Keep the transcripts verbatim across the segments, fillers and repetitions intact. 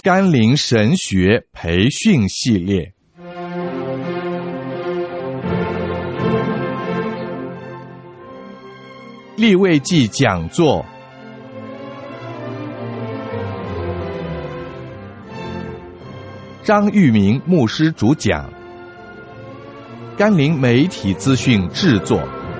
甘霖神学培训系列。利未记讲座，张玉明牧师主讲，甘霖媒体资讯制作。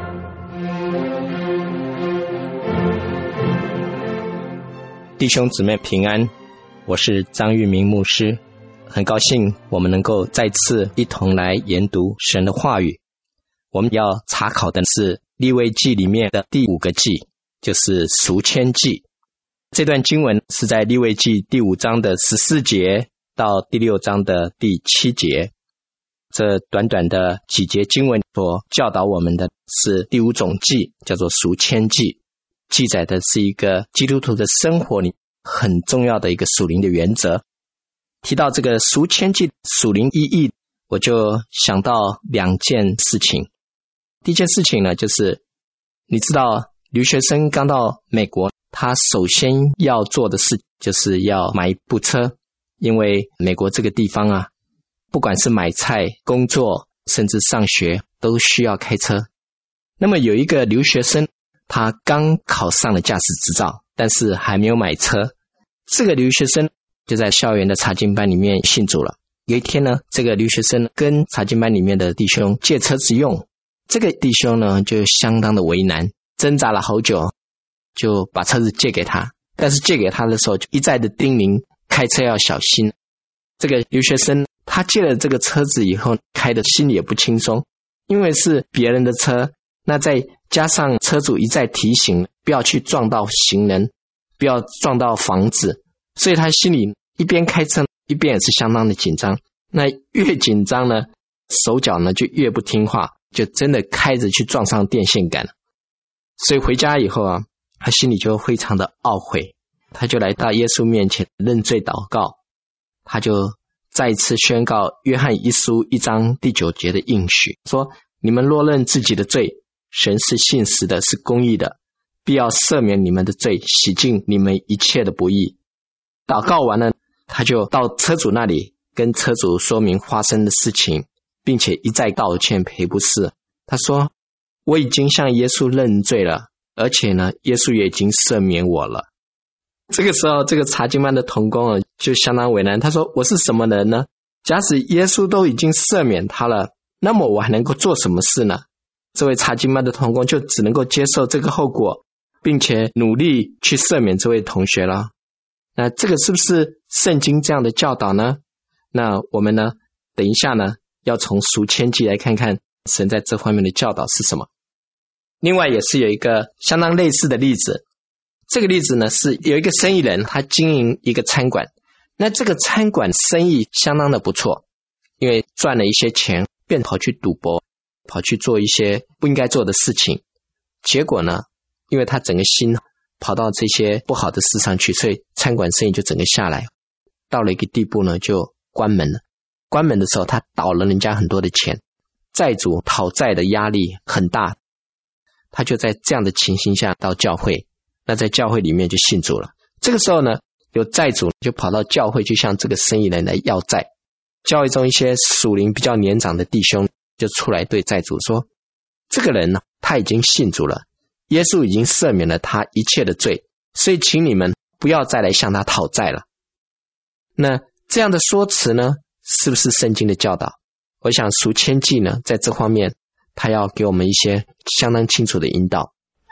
弟兄姊妹平安，我是张玉明牧师，很高兴我们能够再次一同来研读神的话语。我们要查考的是利未记里面的第五个记，就是赎愆记。这段经文是在利未记第五章的十四节到第六章的第七节。这短短的几节经文所教导我们的是第五种记，叫做赎愆记，记载的是一个基督徒的生活里很重要的一个属灵的原则。提到这个赎愆记属灵意义，我就想到两件事情。第一件事情呢，就是你知道留学生刚到美国，他首先要做的事就是要买一部车，因为美国这个地方啊，不管是买菜、工作甚至上学都需要开车。那么有一个留学生，他刚考上了驾驶执照，但是还没有买车。这个留学生就在校园的查经班里面信主了。有一天呢，这个留学生跟查经班里面的弟兄借车子用，这个弟兄呢就相当的为难，挣扎了好久，就把车子借给他。但是借给他的时候就一再的叮咛开车要小心。这个留学生他借了这个车子以后，开的心里也不轻松，因为是别人的车，那再加上车主一再提醒不要去撞到行人，不要撞到房子，所以他心里一边开车一边也是相当的紧张。那越紧张呢，手脚呢就越不听话，就真的开着去撞上电线杆了。所以回家以后啊，他心里就非常的懊悔，他就来到耶稣面前认罪祷告。他就再一次宣告约翰一书一章第九节的应许，说你们若认自己的罪，神是信实的，是公义的，必要赦免你们的罪，洗净你们一切的不义。祷告完了，他就到车主那里跟车主说明发生的事情，并且一再道歉赔不是。他说我已经向耶稣认罪了，而且呢耶稣也已经赦免我了。这个时候这个查经班的同工啊就相当为难，他说我是什么人呢？假使耶稣都已经赦免他了，那么我还能够做什么事呢？这位查经班的同工就只能够接受这个后果，并且努力去赦免这位同学了。那这个是不是圣经这样的教导呢？那我们呢等一下呢要从赎愆记来看看神在这方面的教导是什么。另外也是有一个相当类似的例子，这个例子呢是有一个生意人，他经营一个餐馆。那这个餐馆生意相当的不错，因为赚了一些钱便跑去赌博，跑去做一些不应该做的事情。结果呢，因为他整个心跑到这些不好的事上去，所以餐馆生意就整个下来，到了一个地步呢就关门了。关门的时候他倒了人家很多的钱，债主讨债的压力很大，他就在这样的情形下到教会，那在教会里面就信主了。这个时候呢，有债主就跑到教会去向这个生意人来要债。教会中一些属灵比较年长的弟兄就出来对债主说，这个人呢他已经信主了，耶稣已经赦免了他一切的罪，所以请你们不要再来向他讨债了。那这样的说辞呢，是不是圣经的教导？我想赎愆记呢在这方面他要给我们一些相当清楚的引导。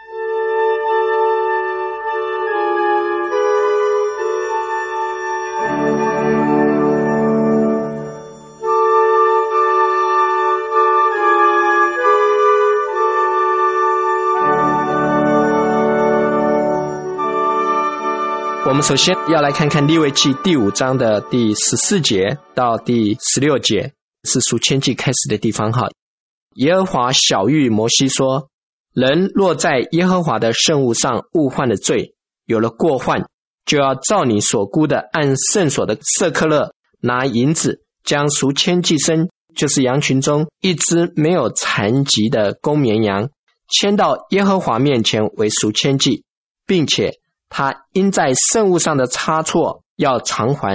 我们首先要来看看利未记第五章的第十四节到第十六节，是赎愆记开始的地方哈。耶和华晓谕摩西说，人若在耶和华的圣物上误犯了罪，有了过患，就要照你所估的按圣所的舍客勒拿银子，将赎愆祭牲，就是羊群中一只没有残疾的公绵羊，牵到耶和华面前为赎愆祭，并且他因在圣物上的差错要偿还，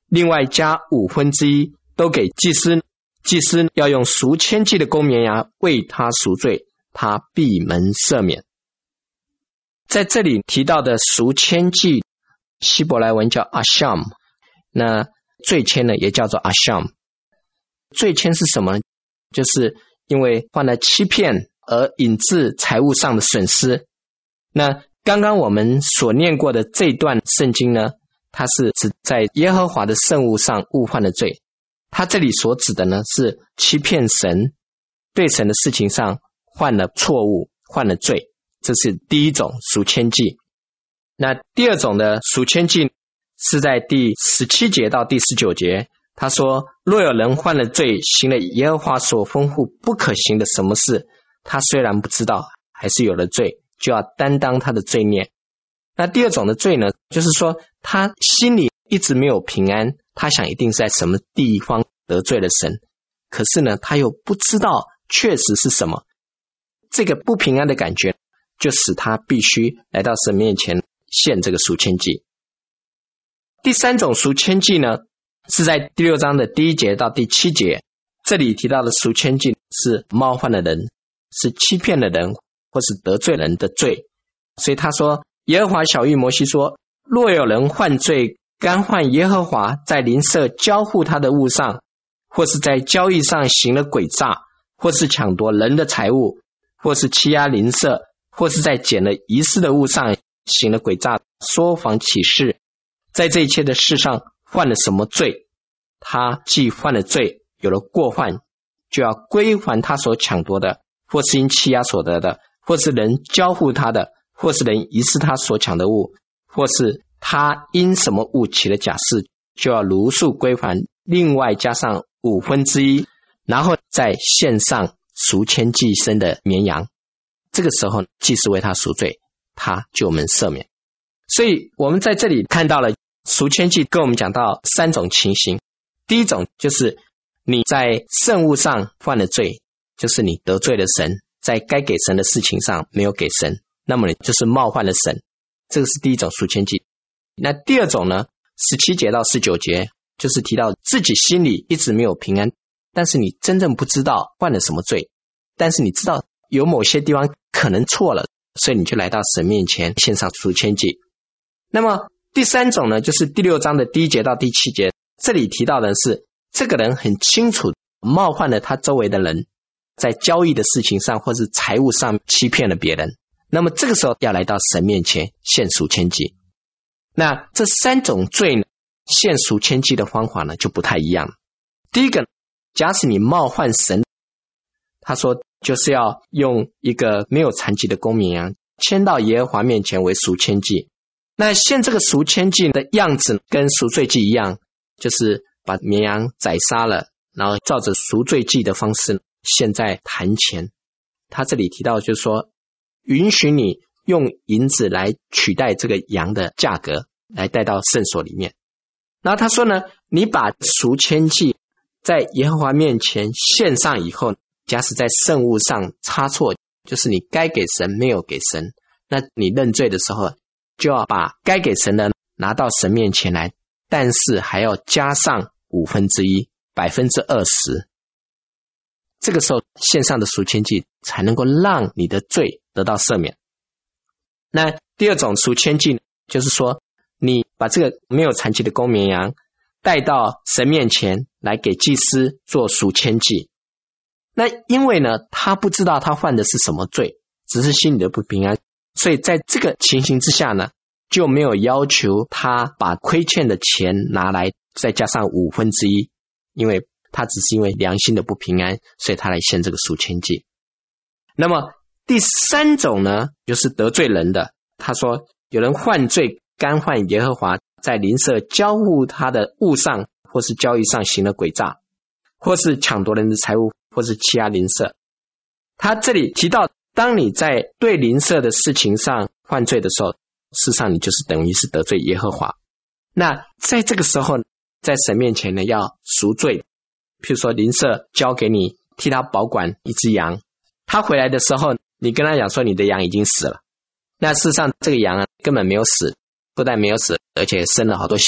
另外加五分之一都给祭司，祭司要用赎愆祭的公绵羊为他赎罪，他闭门赦免。在这里提到的赎愆祭，希伯来文叫 Asham， 那罪愆呢也叫做 Asham。 罪愆是什么呢？就是因为犯了欺骗而引致财务上的损失。那刚刚我们所念过的这段圣经呢，它是指在耶和华的圣物上误犯的罪。它这里所指的呢是欺骗神，对神的事情上犯了错误，犯了罪，这是第一种赎愆祭。那第二种的赎愆祭是在第十七节到第十九节，他说若有人犯了罪，行了耶和华所吩咐不可行的什么事，他虽然不知道，还是有了罪，就要担当他的罪孽。那第二种的罪呢，就是说他心里一直没有平安，他想一定是在什么地方得罪了神，可是呢他又不知道确实是什么，这个不平安的感觉就使他必须来到神面前献这个赎愆祭。第三种赎愆祭呢，是在第六章的第一节到第七节，这里提到的赎愆祭是冒犯的人，是欺骗的人，或是得罪人的罪。所以他说耶和华晓谕摩西说，若有人犯罪，干犯耶和华在邻舍交付他的物上，或是在交易上行了诡诈，或是抢夺人的财物，或是欺压邻舍，或是在捡了遗失的物上行了诡诈，说谎起誓，在这一切的事上犯了什么罪，他既犯了罪，有了过犯，就要归还他所抢夺的，或是因欺压所得的，或是人交付他的，或是人遗失他所抢的物，或是他因什么物起了假誓，就要如数归还，另外加上五分之一，然后再献上赎愆祭牲的绵羊。这个时候祭司为他赎罪，他就能赦免。所以我们在这里看到了赎愆祭跟我们讲到三种情形。第一种就是你在圣物上犯了罪，就是你得罪了神，在该给神的事情上没有给神，那么你就是冒犯了神，这个是第一种赎愆祭。那第二种呢，十七节到十九节就是提到自己心里一直没有平安，但是你真正不知道犯了什么罪，但是你知道有某些地方可能错了，所以你就来到神面前献上赎愆祭。那么第三种呢，就是第六章的第一节到第七节，这里提到的是这个人很清楚冒犯了他周围的人，在交易的事情上或是财务上欺骗了别人，那么这个时候要来到神面前献赎愆祭。那这三种罪呢，献赎愆祭的方法呢就不太一样。第一个，假使你冒犯神，他说就是要用一个没有残疾的公绵羊牵到耶和华面前为赎愆祭。那献这个赎愆祭的样子跟赎罪祭一样，就是把绵羊宰杀了，然后照着赎罪祭的方式献在坛前。他这里提到就是说，允许你用银子来取代这个羊的价格，来带到圣所里面。然后他说呢，你把赎愆祭在耶和华面前献上以后，假使在圣物上差错，就是你该给神没有给神，那你认罪的时候就要把该给神的拿到神面前来，但是还要加上五分之一，百分之二十。这个时候献上的赎愆祭才能够让你的罪得到赦免。那第二种赎愆祭就是说，你把这个没有残疾的公绵羊带到神面前来给祭司做赎愆祭。那因为呢，他不知道他犯的是什么罪，只是心里的不平安，所以在这个情形之下呢，就没有要求他把亏欠的钱拿来再加上五分之一，因为他只是因为良心的不平安，所以他来献这个赎愆祭。那么第三种呢，就是得罪人的。他说有人犯罪，干犯耶和华在邻舍交付他的物上或是交易上行了诡诈，或是抢夺人的财物，或是欺压邻舍。他这里提到，当你在对邻舍的事情上犯罪的时候，事实上你就是等于是得罪耶和华。那在这个时候在神面前呢要赎罪。譬如说邻舍交给你替他保管一只羊，他回来的时候你跟他讲说你的羊已经死了，那事实上这个羊啊根本没有死，不但没有死，而且生了好多小羊，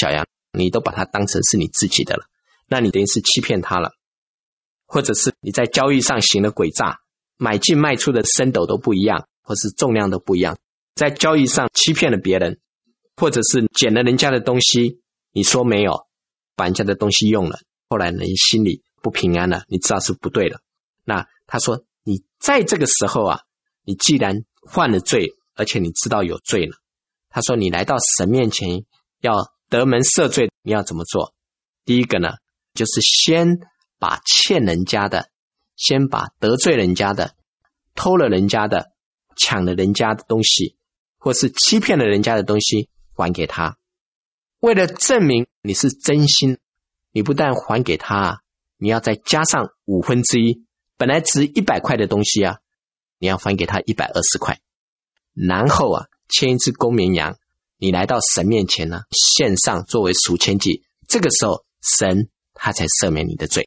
你都把它当成是你自己的了，那你等于是欺骗他了。或者是你在交易上行了诡诈，买进卖出的升斗都不一样，或是重量都不一样，在交易上欺骗了别人，或者是捡了人家的东西，你说没有，把人家的东西用了，后来你心里不平安了，你知道是不对了。那他说你在这个时候啊，你既然犯了罪，而且你知道有罪了，他说你来到神面前要得门赦罪，你要怎么做？第一个呢，就是先把欠人家的，先把得罪人家的，偷了人家的，抢了人家的东西，或是欺骗了人家的东西还给他。为了证明你是真心，你不但还给他，你要再加上五分之一，本来值一百块的东西啊，你要还给他一百二十块。然后啊，牵一只公绵羊，你来到神面前呢，献上作为赎愆祭，这个时候神他才赦免你的罪。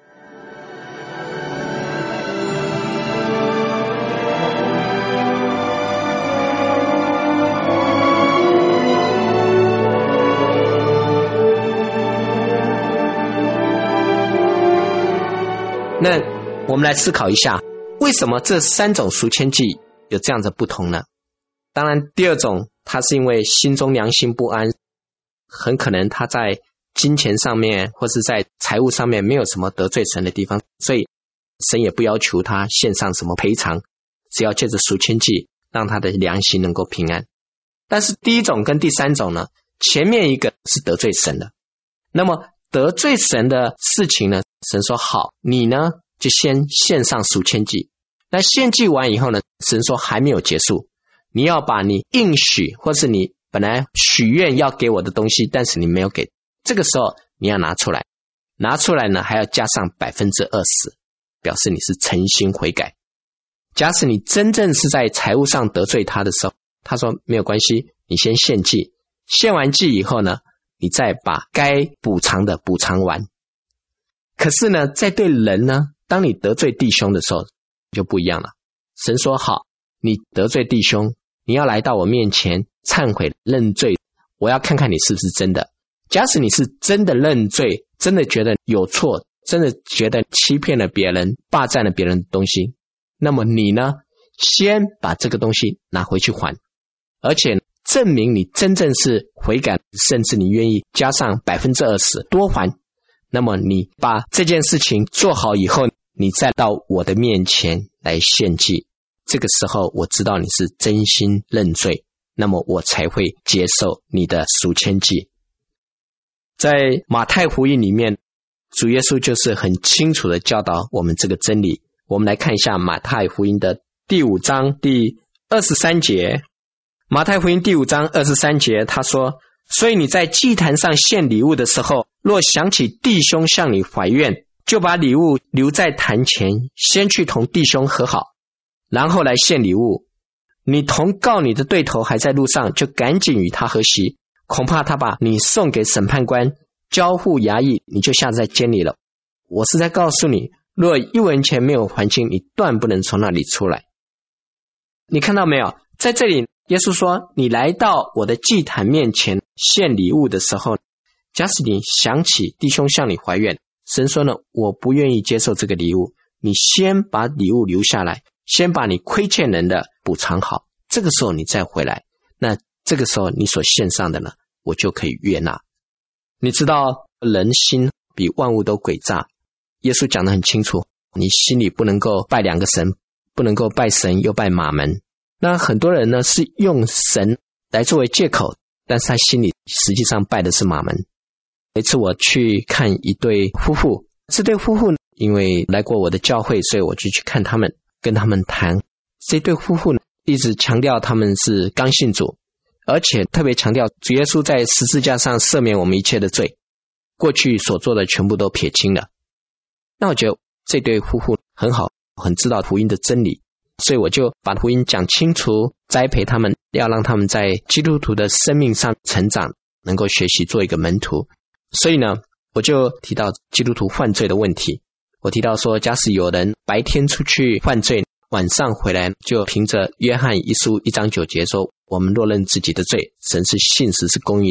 那我们来思考一下，为什么这三种赎愆祭有这样的不同呢？当然第二种，他是因为心中良心不安，很可能他在金钱上面或是在财务上面没有什么得罪神的地方，所以神也不要求他献上什么赔偿，只要借着赎愆祭让他的良心能够平安。但是第一种跟第三种呢，前面一个是得罪神的，那么得罪神的事情呢，神说好，你呢就先献上赎愆祭。那献祭完以后呢，神说还没有结束，你要把你应许或是你本来许愿要给我的东西，但是你没有给，这个时候你要拿出来，拿出来呢还要加上 百分之二十， 表示你是诚心悔改。假使你真正是在财务上得罪他的时候，他说没有关系，你先献祭，献完祭以后呢，你再把该补偿的补偿完。可是呢，在对人呢，当你得罪弟兄的时候就不一样了。神说好，你得罪弟兄，你要来到我面前忏悔认罪，我要看看你是不是真的。假使你是真的认罪，真的觉得有错，真的觉得欺骗了别人，霸占了别人的东西，那么你呢，先把这个东西拿回去还，而且证明你真正是悔改，甚至你愿意加上 百分之二十 多还。那么你把这件事情做好以后，你再到我的面前来献祭，这个时候我知道你是真心认罪，那么我才会接受你的赎愆祭。在马太福音里面，主耶稣就是很清楚的教导我们这个真理。我们来看一下马太福音的第五章第二十三节。马太福音第五章二十三节，他说，所以你在祭坛上献礼物的时候，若想起弟兄向你怀怨，就把礼物留在坛前，先去同弟兄和好，然后来献礼物。你同告你的对头还在路上，就赶紧与他和席，恐怕他把你送给审判官，交付衙役，你就下在监里了。我是在告诉你，若一文钱没有还清，你断不能从那里出来。你看到没有，在这里耶稣说，你来到我的祭坛面前献礼物的时候，假使你想起弟兄向你怀怨，神说呢，我不愿意接受这个礼物，你先把礼物留下来，先把你亏欠人的补偿好，这个时候你再回来，那这个时候你所献上的呢，我就可以悦纳。你知道人心比万物都诡诈，耶稣讲得很清楚，你心里不能够拜两个神，不能够拜神又拜马门。那很多人呢是用神来作为借口，但是他心里实际上拜的是马门。有一次我去看一对夫妇，这对夫妇因为来过我的教会，所以我就去看他们，跟他们谈。这对夫妇一直强调他们是刚信主，而且特别强调主耶稣在十字架上赦免我们一切的罪，过去所做的全部都撇清了。那我觉得这对夫妇很好，很知道福音的真理，所以我就把福音讲清楚，栽培他们，要让他们在基督徒的生命上成长，能够学习做一个门徒。所以呢，我就提到基督徒犯罪的问题。我提到说，假使有人白天出去犯罪，晚上回来，就凭着约翰一书一章九节说，我们若认自己的罪，神是信实是公义的，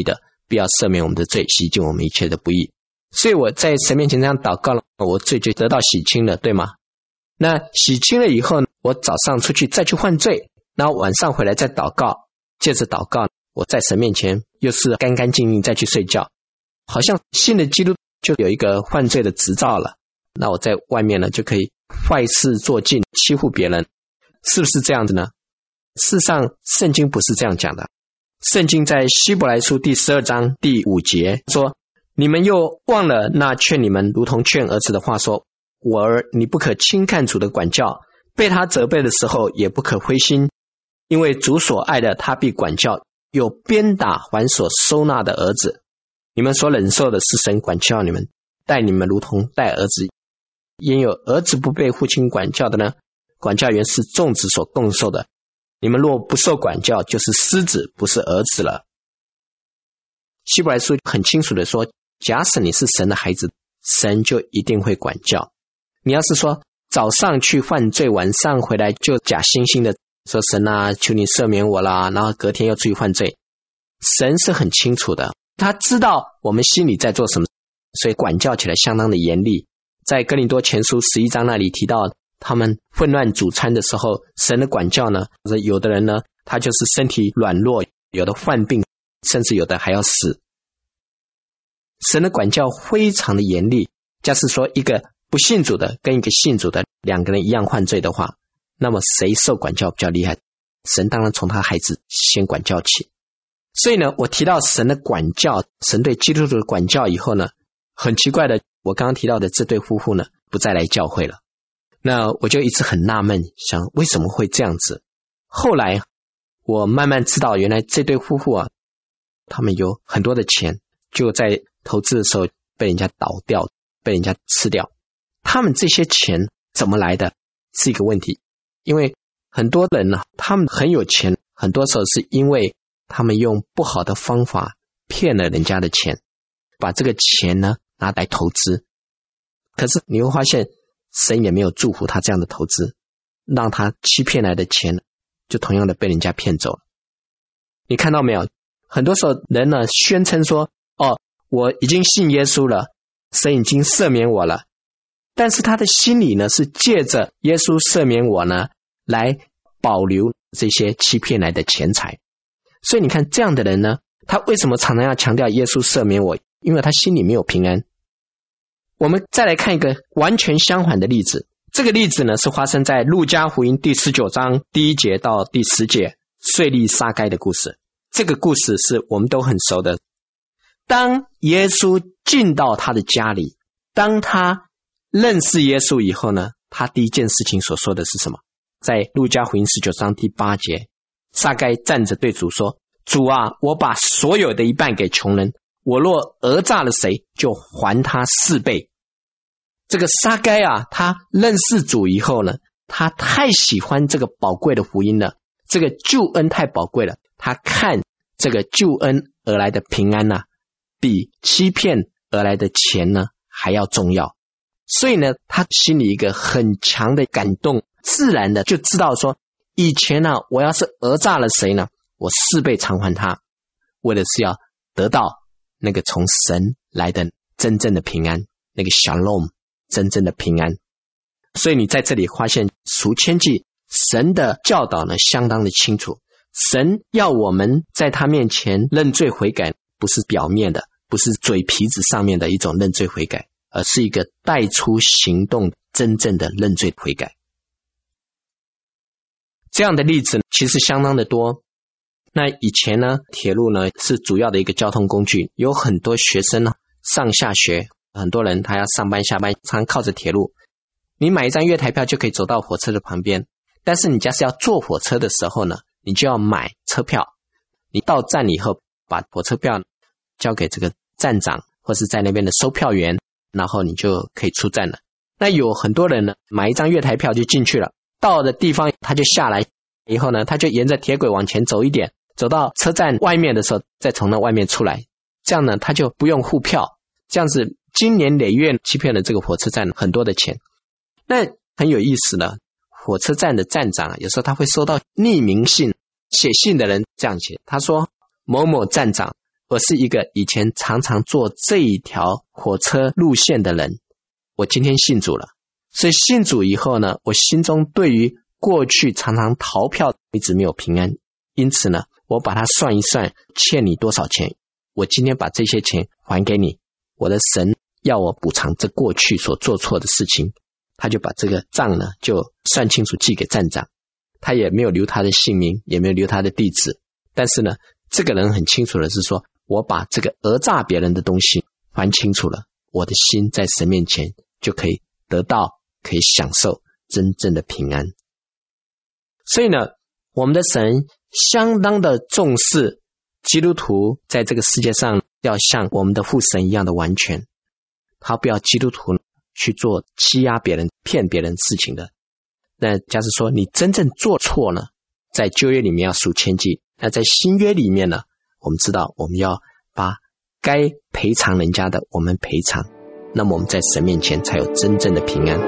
必要赦免我们的罪，洗净我们一切的不义。所以我在神面前这样祷告了，我罪就得到洗清了，对吗？那洗清了以后，我早上出去再去犯罪，然后晚上回来再祷告，借着祷告，我在神面前又是干干净净再去睡觉，好像信了基督就有一个犯罪的执照了。那我在外面呢就可以坏事做尽，欺负别人，是不是这样子呢？事实上圣经不是这样讲的。圣经在希伯来书第十二章第五节说，你们又忘了那劝你们如同劝儿子的话，说，我儿，你不可轻看主的管教，被他责备的时候也不可灰心，因为主所爱的他必管教，有鞭打还所收纳的儿子。你们所忍受的是神管教你们，待你们如同待儿子。焉有儿子不被父亲管教的呢？管教原是众子所共受的。你们若不受管教，就是私子，不是儿子了。希伯来书很清楚的说，假使你是神的孩子，神就一定会管教。你要是说早上去犯罪，晚上回来就假惺惺的说，神啊，求你赦免我啦，然后隔天又出去犯罪，神是很清楚的，他知道我们心里在做什么，所以管教起来相当的严厉。在哥林多前书十一章那里提到，他们混乱主餐的时候，神的管教呢，有的人呢他就是身体软弱，有的患病，甚至有的还要死。神的管教非常的严厉，假使说一个不信主的跟一个信主的两个人一样犯罪的话，那么谁受管教比较厉害？神当然从他孩子先管教起。所以呢，我提到神的管教，神对基督徒的管教以后呢，很奇怪的，我刚刚提到的这对夫妇呢不再来教会了。那我就一直很纳闷，想为什么会这样子。后来我慢慢知道，原来这对夫妇啊，他们有很多的钱，就在投资的时候被人家倒掉，被人家吃掉。他们这些钱怎么来的是一个问题，因为很多人呢，他们很有钱，很多时候是因为他们用不好的方法骗了人家的钱，把这个钱呢拿来投资。可是你会发现神也没有祝福他这样的投资，让他欺骗来的钱就同样的被人家骗走了。你看到没有？很多时候人呢宣称说，哦，我已经信耶稣了，神已经赦免我了，但是他的心里呢是借着耶稣赦免我呢来保留这些欺骗来的钱财。所以你看这样的人呢，他为什么常常要强调耶稣赦免我？因为他心里没有平安。我们再来看一个完全相反的例子，这个例子呢是发生在路加福音第十九章第一节到第十节，税吏撒该的故事。这个故事是我们都很熟的。当耶稣进到他的家里，当他认识耶稣以后呢，他第一件事情所说的是什么？在路加福音十九章第八节，撒该站着对主说，主啊，我把所有的一半给穷人，我若讹诈了谁，就还他四倍。这个撒该啊，他认识主以后呢，他太喜欢这个宝贵的福音了，这个救恩太宝贵了，他看这个救恩而来的平安啊，比欺骗而来的钱呢还要重要。所以呢，他心里一个很强的感动，自然的就知道说，以前呢、啊，我要是讹诈了谁呢，我四倍偿还他，为的是要得到那个从神来的真正的平安，那个 shalom， 真正的平安。所以你在这里发现赎愆祭神的教导呢相当的清楚，神要我们在他面前认罪悔改，不是表面的，不是嘴皮子上面的一种认罪悔改，而是一个带出行动真正的认罪悔改。这样的例子其实相当的多。那以前呢，铁路呢是主要的一个交通工具，有很多学生呢上下学，很多人他要上班下班，常靠着铁路。你买一张月台票就可以走到火车的旁边，但是你假使要坐火车的时候呢，你就要买车票。你到站以后，把火车票交给这个站长或是在那边的售票员，然后你就可以出站了。那有很多人呢买一张月台票就进去了，到的地方他就下来以后呢，他就沿着铁轨往前走一点，走到车站外面的时候再从那外面出来，这样呢他就不用付票，这样子经年累月欺骗了这个火车站很多的钱。那很有意思呢，火车站的站长有时候他会收到匿名信，写信的人这样写，他说某某站长我是一个以前常常坐这一条火车路线的人，我今天信主了，所以信主以后呢，我心中对于过去常常逃票一直没有平安，因此呢，我把它算一算，欠你多少钱，我今天把这些钱还给你，我的神要我补偿这过去所做错的事情，他就把这个账呢就算清楚寄给站长，他也没有留他的姓名，也没有留他的地址，但是呢，这个人很清楚的是说，我把这个讹诈别人的东西还清楚了，我的心在神面前就可以得到，可以享受真正的平安。所以呢，我们的神相当的重视基督徒在这个世界上要像我们的父神一样的完全，他不要基督徒去做欺压别人骗别人事情的。那假使说你真正做错呢，在旧约里面要赎千计，那在新约里面呢，我们知道我们要把该赔偿人家的我们赔偿，那么我们在神面前才有真正的平安。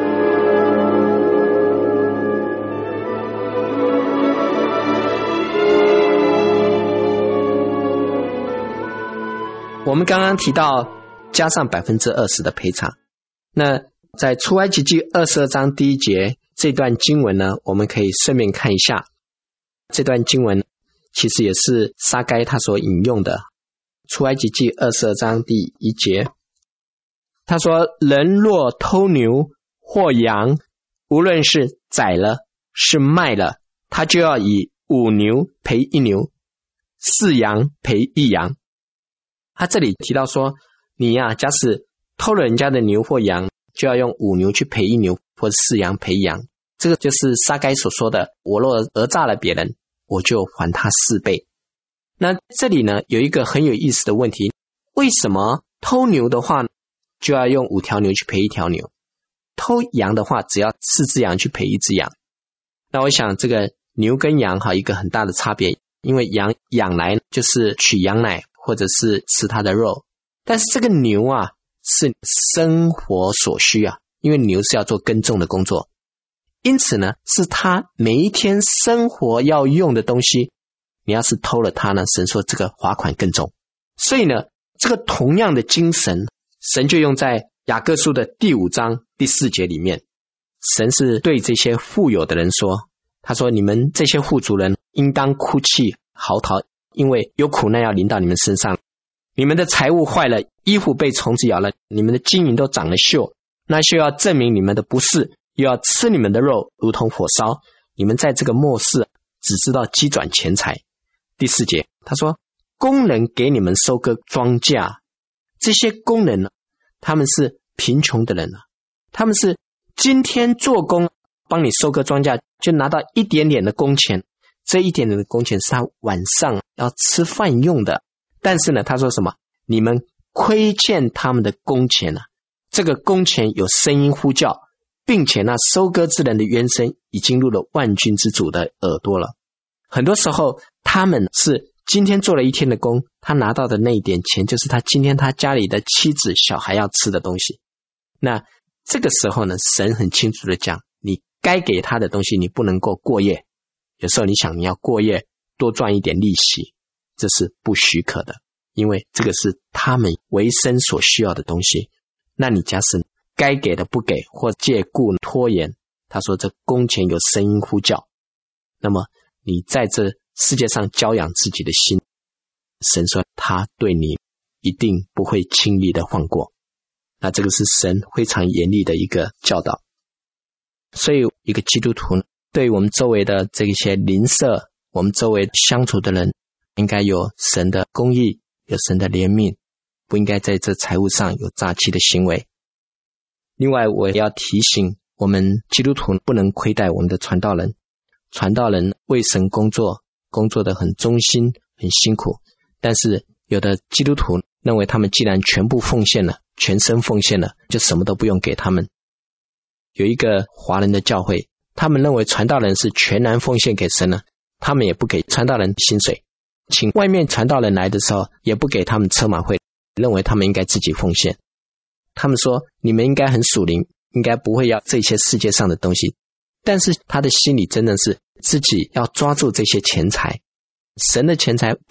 我们刚刚提到加上 百分之二十 的赔偿，那在出埃及记二十二章第一节这段经文呢，我们可以顺便看一下。这段经文其实也是撒该他所引用的，出埃及记二十二章第一节，他说，人若偷牛或羊，无论是宰了是卖了，他就要以五牛赔一牛，四羊赔一羊。他这里提到说，你呀、啊，假使偷了人家的牛或羊，就要用五牛去赔一牛，或者四羊赔一羊。这个就是撒该所说的，我若讹诈了别人，我就还他四倍。那这里呢，有一个很有意思的问题，为什么偷牛的话就要用五条牛去赔一条牛，偷羊的话只要四只羊去赔一只羊？那我想这个牛跟羊哈一个很大的差别，因为羊养来就是取羊奶或者是吃它的肉，但是这个牛啊是生活所需啊，因为牛是要做耕种的工作，因此呢是他每一天生活要用的东西，你要是偷了它呢，神说这个罚款更重。所以呢，这个同样的精神，神就用在雅各书的第五章第四节里面。神是对这些富有的人说，他说，你们这些富足人应当哭泣嚎啕，因为有苦难要临到你们身上，你们的财物坏了，衣服被虫子咬了，你们的金银都长了锈，那锈要证明你们的不是，又要吃你们的肉，如同火烧。你们在这个末世只知道积转钱财。第四节他说，工人给你们收割庄稼，这些工人呢，他们是贫穷的人啊，他们是今天做工帮你收割庄稼，就拿到一点点的工钱，这一点点的工钱是他晚上要吃饭用的。但是呢，他说什么？你们亏欠他们的工钱啊，这个工钱有声音呼叫，并且那收割之人的冤声已经入了万军之主的耳朵了。很多时候他们是今天做了一天的工，他拿到的那一点钱就是他今天他家里的妻子小孩要吃的东西。那这个时候呢，神很清楚的讲，你该给他的东西你不能够过夜。有时候你想你要过夜多赚一点利息，这是不许可的，因为这个是他们维生所需要的东西。那你假使该给的不给，或借故拖延，他说这工钱有声音呼叫，那么你在这世界上教养自己的心，神说他对你一定不会轻易的放过。那这个是神非常严厉的一个教导。所以一个基督徒对我们周围的这些邻舍，我们周围相处的人，应该有神的公义，有神的怜悯，不应该在这财务上有诈欺的行为。另外我要提醒我们基督徒不能亏待我们的传道人，传道人为神工作，工作得很忠心很辛苦，但是有的基督徒认为他们既然全部奉献了，全身奉献了，就什么都不用给他们。有一个华人的教会，他们认为传道人是全然奉献给神了，他们也不给传道人薪水，请外面传道人来的时候也不给他们车马费，认为他们应该自己奉献。他们说你们应该很属灵，应该不会要这些世界上的东西，但是他的心里真的是自己要抓住这些钱财，神的钱财不用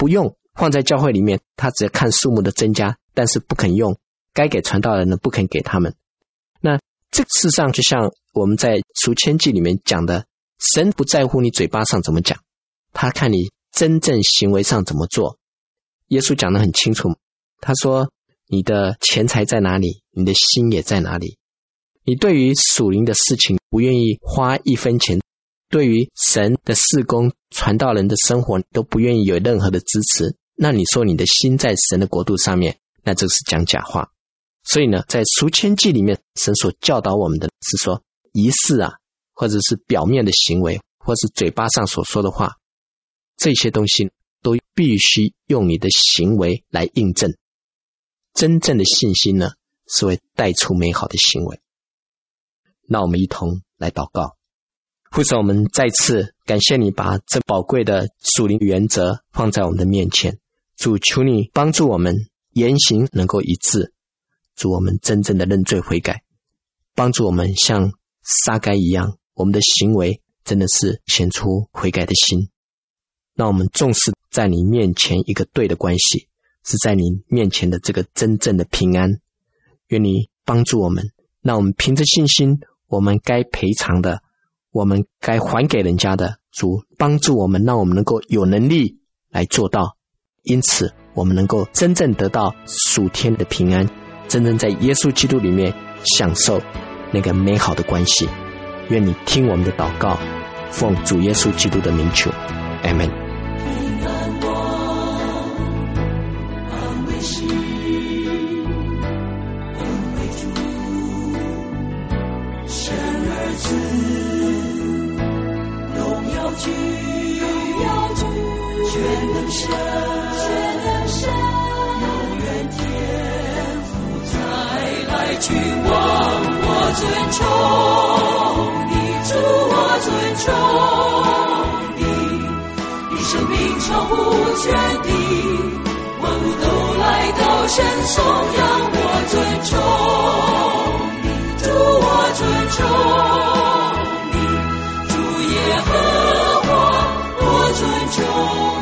放在教会里面，他只看数目的增加，但是不肯用，该给传道人的不肯给他们。那这事实上就像我们在赎愆记里面讲的，神不在乎你嘴巴上怎么讲，他看你真正行为上怎么做。耶稣讲得很清楚，他说你的钱财在哪里，你的心也在哪里。你对于属灵的事情不愿意花一分钱，对于神的事工传道人的生活都不愿意有任何的支持，那你说你的心在神的国度上面，那这是讲假话。所以呢，在赎愆记里面，神所教导我们的是说，仪式啊，或者是表面的行为，或是嘴巴上所说的话，这些东西都必须用你的行为来印证。真正的信心呢，是会带出美好的行为。那我们一同来祷告。父神，我们再次感谢你把这宝贵的属灵原则放在我们的面前。主，求你帮助我们言行能够一致。主，我们真正的认罪悔改，帮助我们像撒该一样，我们的行为真的是显出悔改的心。让我们重视在你面前一个对的关系，是在你面前的这个真正的平安。愿你帮助我们，让我们凭着信心，我们该赔偿的，我们该还给人家的，主帮助我们，让我们能够有能力来做到。因此我们能够真正得到属天的平安，真正在耶稣基督里面享受那个美好的关系。愿你听我们的祷告，奉主耶稣基督的名求，阿们。 全能神，全能神，永远天父再来君王，我尊崇你，主我尊崇你，你生命超乎全地，万物都来到神颂扬，我尊崇你，主我尊崇你，主耶和华我尊崇。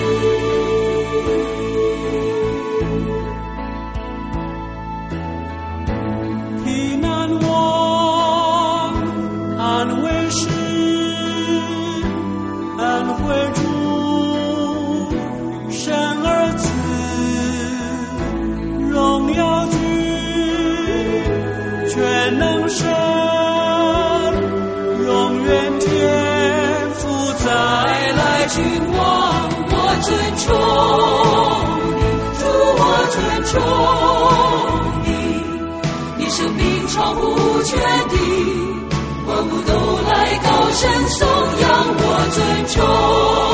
君王，我尊崇你，主我尊崇你，你生命超乎全地，万物都来高声颂扬，我尊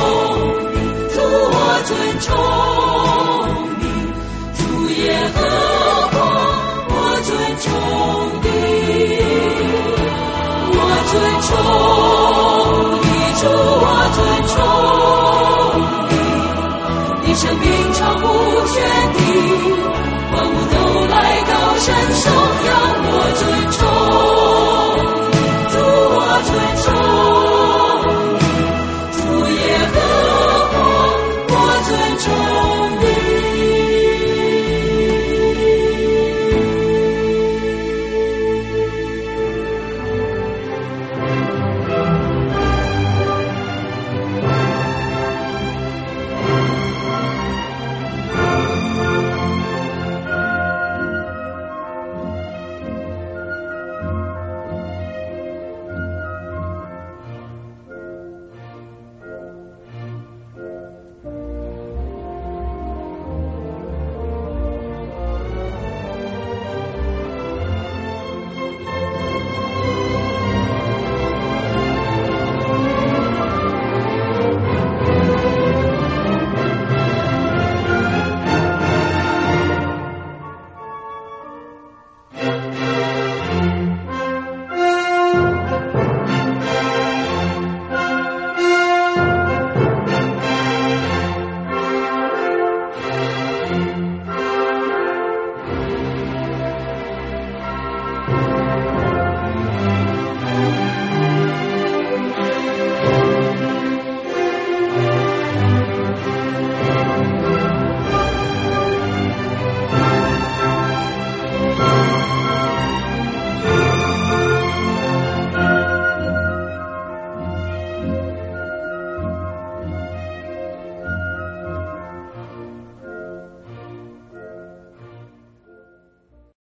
崇你，主我尊崇你，主耶和